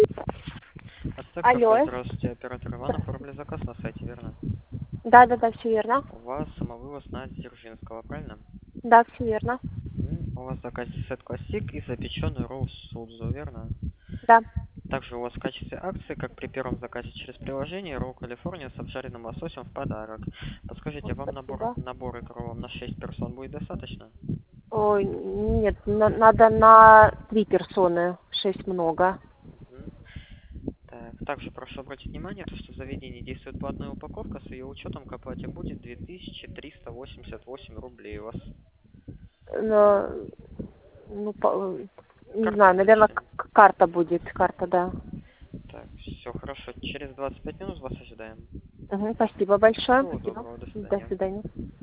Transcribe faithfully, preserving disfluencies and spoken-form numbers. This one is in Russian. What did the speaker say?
Алло. Астаховка, здравствуйте, оператор Иван, оформили заказ на сайте, верно? Да, да, да, все верно. У вас самовывоз на Дзержинского, правильно? Да, все верно. М, У вас заказ сет классик и запеченный ролл судзу, верно? Да. Также у вас в качестве акции, как при первом заказе через приложение, ролл Калифорния с обжаренным лососем в подарок. Подскажите, Вот, вам набор, спасибо. набор икру вам на шесть персон будет достаточно? Ой, нет, на- надо на три персоны. Шесть много. Мгм. Так, также прошу обратить внимание, то, что в заведении действует платная упаковка, с ее учетом к оплате будет две тысячи триста восемьдесят восемь рублей у вас. Но, ну, по- не Картой знаю, наверное, наличными. к- карта будет. Карта, да. Так, все хорошо. Через двадцать пять минут вас ожидаем. Мгм, спасибо большое. Всего Спасибо. доброго, до До свидания. свидания.